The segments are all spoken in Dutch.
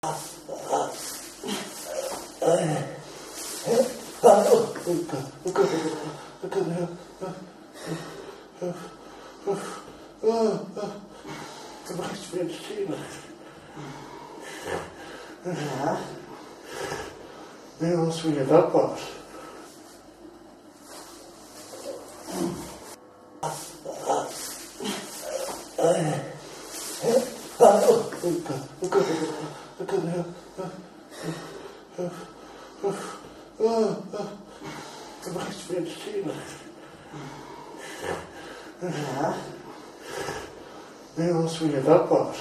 Ik begint weer te zielig. Ja. Nu als wie dat was. Ik begint weer te zielig. Ja. Nu als wie dat was.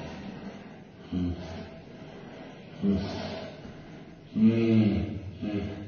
Mm-hmm.